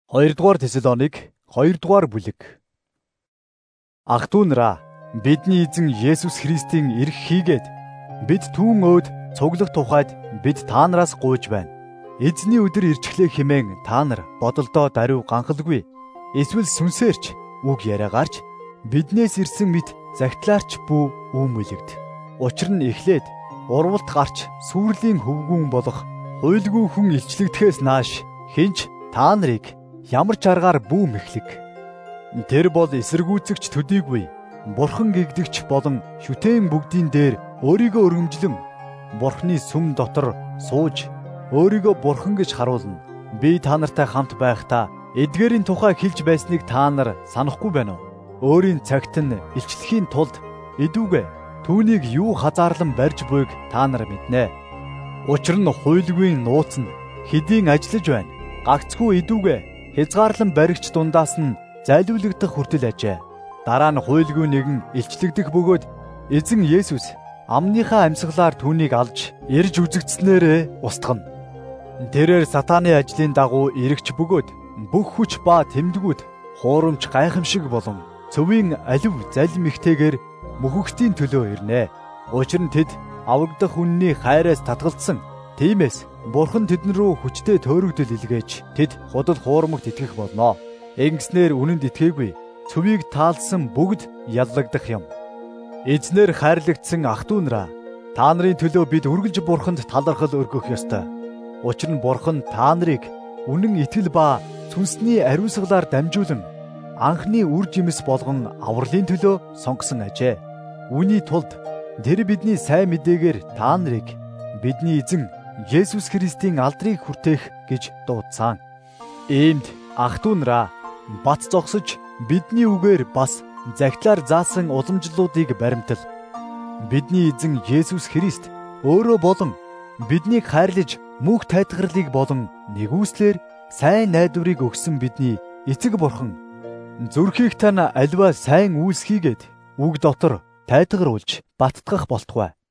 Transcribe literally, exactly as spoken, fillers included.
хоёрдугаар Тесалоник хоёрдугаар бүлэг. Ах дүү нараа, бидний эзэн Есүс Христийн ирэх хийгээд бид түүн өөд цуглах тухайд бид та нараас гуйж байна. Эзний өдөр ирчихлээ хэмээн та нар бодолдоо даруй ганхалгүй эсвэл сүнсээрч үг яриагаарч биднээс ирсэн мэт загтлаарч бүү үүмэлэгд. Учир нь эхлээд урвалт гарч сүрлийн хөвгүүн болох хуйлгүй хүн илчлэгдэхээс нааш хинч та нарыг ямар ч аргаар бүү мэхлэг. Тэр бол эсэргүүцэгч төдийгүй бурхан гэгдэгч болон шүтээн бүгдийн дээр өөрийгөө өргөмжлөн бурханы сүм дотор сууж өөрийгөө бурхан гэж харуулна. Би та нартай хамт байхдаа эдгээрийн тухай хэлж байсныг та нар санахгүй байна уу? Өөрийн цагт нь илчлэхийн тулд эдүүгээ түүнийг юу хазаарлан барьж буйг та нар мэднэ. Учир нь хуйлгүй нууц нь хэдийн ажиллаж байна. Гагцгүй эдүүгээ хязгаарлан баригч дундаас нь зайлуулагдах хүртэл ажээ. Дараа нь хуйлгүй нэгэн илчлэгдэх бөгөөд эзэн Есүс амныхаа амьсгалаар түүнийг алж ирж үзэгдснээрээ устгана. Тэрээр сатааны ажлын дагуу эргэж бөгөөд бүх хүч ба тэмдгүүд хуурамч гайхамшиг болон цөвийн алив залим ихтэйгээр мөхөгтийн төлөө ирнэ. Учир нь тэд аврагдах үнний хайраас татгалцсан. Тиймээс бурхан тэдэн рүү хүчтэй төөрөгдөл илгээж тэд худал хуурмагт итгэх болно. Ингэснээр үнэнд итгээгүй цөвийг таалсан бүгд яллагдах юм. Эзнэр хайрлагдсан ах дүү нараа, та нарын төлөө бид үргэлж бурханд талархал өргөх ёстой. Учир нь бурхан та нарыг үнэн итгэл ба сүнсний ариусгалаар дамжуулан анхны үр жимс болгон авралын төлөө сонгосон ажээ. Үүний тулд тэр бидний сайн мэдээгээр та нарыг бидний эзэн Есүс Христийн алдрыг хүртээх гэж дуудсан. Иймд ах дүү нараа, бат зогсож бидний үгээр бас загтлаар заасан уламжлалуудыг баримтал. Бидний эзэн Есүс Христ өөрөө болон биднийг хайрлаж мөнх тайтгарлыг болон нэгүслэр сайн найдварыг өгсөн бидний эцэг бурхан зүрхийг тань аливаа сайн үйлс хийгээд үг дотор тайтгаруулж баттгах болтугай.